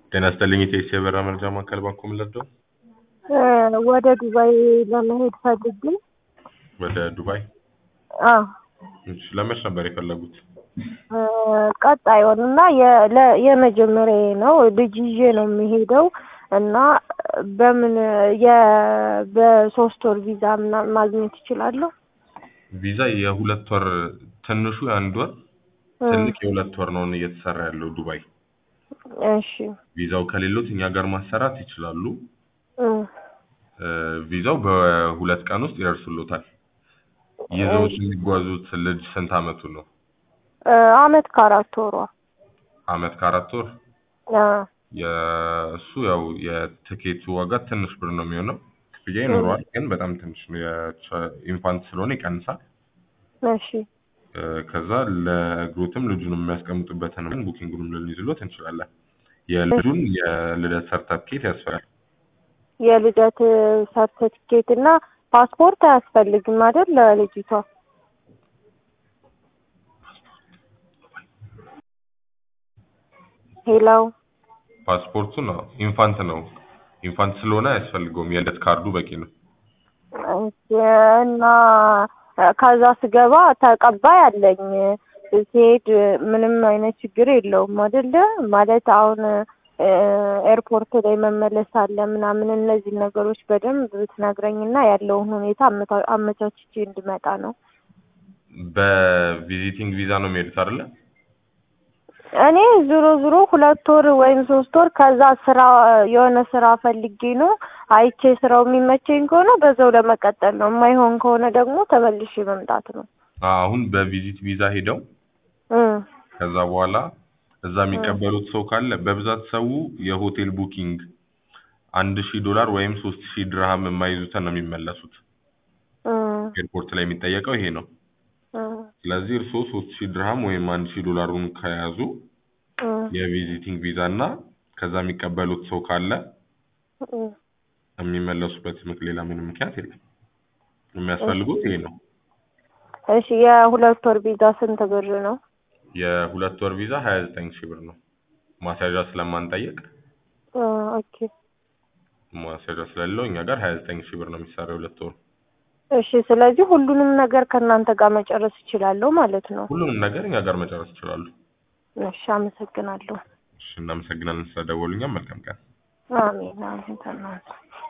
ጤና ይስጥልኝ የኢቲኤስ የበረራ መረጃ ማዕከል ባንኮ ምለደው ወደ ዱባይ ለመሄድ ፈልጌ። ወደ ዱባይ? አዎ። እሺ ለመች ነበር የፈለጉት? ቀጣዩን እና የመጀመሪያዬ ነው። ልጅ ይዤ ነው የሚሄደው እና በምን በ3 ወር ቪዛ ማግኘት እችላለሁ? ቪዛ የ2 ወር ትንሹ የ1 ወር ትልቅ የ2 ወር ነው እየተሰራ ያለው ዱባይ። እሺ። ቪዛው ከሌሎት እኛ ጋር ማሰራት ይችላሉ። ቪዛው በ2 ቀን ውስጥ ይደርሱልዎታል። ይዘውት የሚጓዙት ልጅ ስንት አመቱ ነው? አመት ከ4 ወሯ። አመት ከ4 ወር? አዎ። የእሱ ያው የትኬቱ ዋጋ ትንሽ ብር ነው የሚሆነው። ክፍያ ይኖረዋል ግን በጣም ትንሽ ነው። የኢንፋንት ስለሆነ ይቀንሳል። እሺ። ከዛ ለግሮትም ልጁንም የሚያስቀምጡበትን ቡኪንጉንም ልንይዝሎት እንችላለን። የልጁን የልደት ሰርተፍኬት ያስፈልጋል። የልደት ሰርተፍኬት እና ፓስፖርት አያስፈልግም አይደል ለልጅቷ? ሄሎ። ፓስፖርቱ ነው ኢንፋንት ነው። ኢንፋንት ስለሆነ አያስፈልገውም። የልደት ካርዱ በቂ ነው። እና ከዛ ስገባ ተቀባይ አለኝ። ሲሄድ ምንም አይነት ችግር የለውም አይደለ? ማለት አሁን ኤርፖርት ላይ መመለስ አለ ምናምን እነዚህ ነገሮች በደንብ ብትነግረኝና ያለውን ሁኔታ አመቻችቼ እንድመጣ ነው። በቪዚቲንግ ቪዛ ነው የሚሄዱት አይደለ? እኔ ዞሮ 2 ወር ወይም 3 ወር ከዛ የሆነ ስራ ፈልጌ ነው አይቼ ስራው የሚመቸኝ ከሆነ በዛው ለመቀጠል ነው። የማይሆን ከሆነ ደግሞ ተመልሼ መምጣት ነው። አሁን በቪዚት ቪዛ ሄደው ከዛ በኋላ እዛ የሚቀበሉት ሰው ካለ በብዛት ሰው የሆቴል ቡኪንግ $1000 ወይም 3000 ድርሃም የማይዙትን ነው የሚመለሱት። ኤርፖርት ላይ የሚጠየቀው ይሄ ነው። ስለዚህ እርስዎ 3000 ድርሃም ወይም $1000ን ከያዙ የቪዚቲንግ ቪዛ እና ከዛ የሚቀበሉት ሰው ካለ የሚመለሱበት ሌላ ምንም ምክንያት የለም። የሚያስፈልጉት ይሄ ነው። እሺ የ2 ወር ቪዛ ስንት ብር ነው? የ2 ወር ቪዛ 29000 ብር ነው። ማስያዣ ስለማንጠይቅ ኦኬ። ማስያዣ ስለሌለው እኛ ጋር 29000 ብር ነው የሚሰራው 2 ወር። እሺ ስለዚህ ሁሉንም ነገር ከእናንተ ጋር መጨረስ እችላለሁ ማለት ነው? ሁሉንም ነገር እኛ ጋር መጨረስ ይችላሉ። እሺ አመሰግናለሁ። እሺ እናመሰግናለን ስለደወሉኛ። መልካም ቀን። አሜን። አሜን።